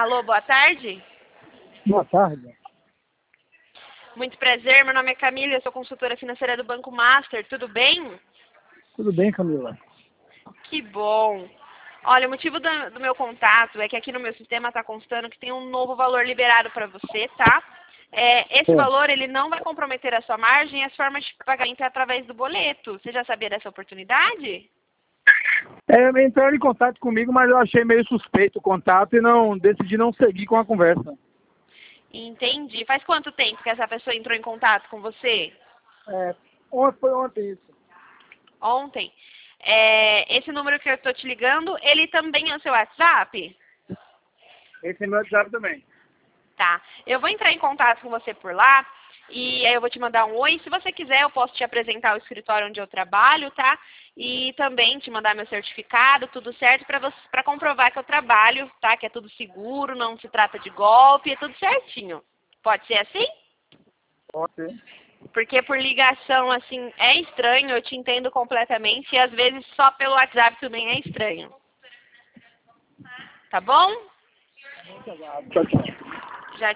Alô, boa tarde. Boa tarde. Muito prazer, meu nome é Camila, eu sou consultora financeira do Banco Master, tudo bem? Tudo bem, Camila? Que bom. Olha, o motivo do meu contato é que aqui no meu sistema está constando que tem um novo valor liberado para você, tá? Esse valor, ele não vai comprometer a sua margem e as formas de pagamento é através do boleto. Você já sabia dessa oportunidade? Entraram em contato comigo, mas eu achei meio suspeito o contato e decidi não seguir com a conversa. Entendi. Faz quanto tempo que essa pessoa entrou em contato com você? Foi ontem isso. Ontem. Esse número que eu estou te ligando, ele também é o seu WhatsApp? Esse é meu WhatsApp também. Tá. Eu vou entrar em contato com você por lá e aí eu vou te mandar um oi. Se você quiser, eu posso te apresentar o escritório onde eu trabalho, tá? E também te mandar meu certificado, tudo certo, para comprovar que eu trabalho, tá? Que é tudo seguro, não se trata de golpe, é tudo certinho. Pode ser assim? Pode ser. Porque por ligação, assim, é estranho, eu te entendo completamente, e às vezes só pelo WhatsApp também é estranho. Tá bom? Tchau, tchau.